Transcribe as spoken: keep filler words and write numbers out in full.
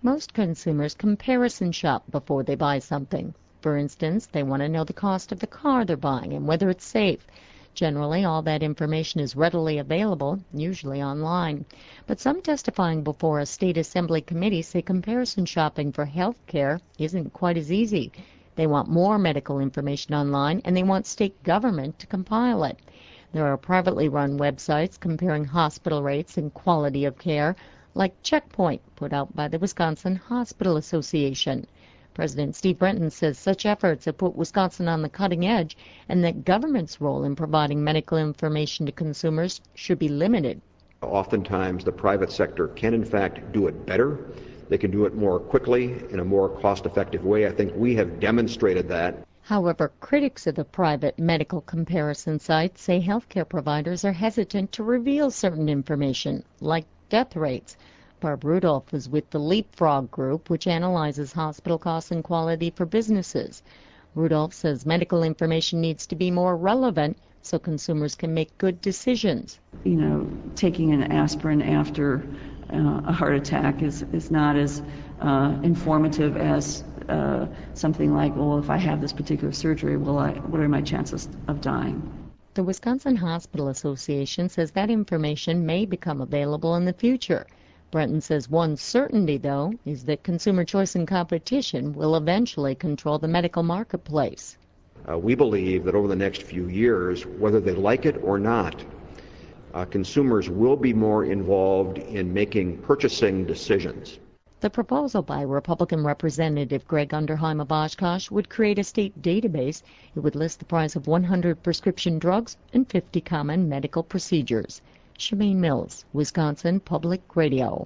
Most consumers comparison shop before they buy something. For instance, they want to know the cost of the car they're buying and whether it's safe. Generally, all that information is readily available, usually online. But some testifying before a state assembly committee say comparison shopping for health care isn't quite as easy. They want more medical information online, and they want state government to compile it. There are privately run websites comparing hospital rates and quality of care, like Checkpoint, put out by the Wisconsin Hospital Association. President Steve Brenton says such efforts have put Wisconsin on the cutting edge and that government's role in providing medical information to consumers should be limited. Oftentimes, the private sector can, in fact, do it better. They can do it more quickly in a more cost-effective way. I think we have demonstrated that. However, critics of the private medical comparison sites say healthcare providers are hesitant to reveal certain information, like death rates. Barb Rudolph is with the Leapfrog Group, which analyzes hospital costs and quality for businesses. Rudolph says medical information needs to be more relevant so consumers can make good decisions. You know, taking an aspirin after uh, a heart attack is, is not as uh, informative as uh, something like, well, if I have this particular surgery, will I, what are my chances of dying? The Wisconsin Hospital Association says that information may become available in the future. Brenton says one certainty, though, is that consumer choice and competition will eventually control the medical marketplace. Uh, we believe that over the next few years, whether they like it or not, uh, consumers will be more involved in making purchasing decisions. The proposal by Republican Representative Greg Underheim of Oshkosh would create a state database. It would list the price of one hundred prescription drugs and fifty common medical procedures. Shemaine Mills, Wisconsin Public Radio.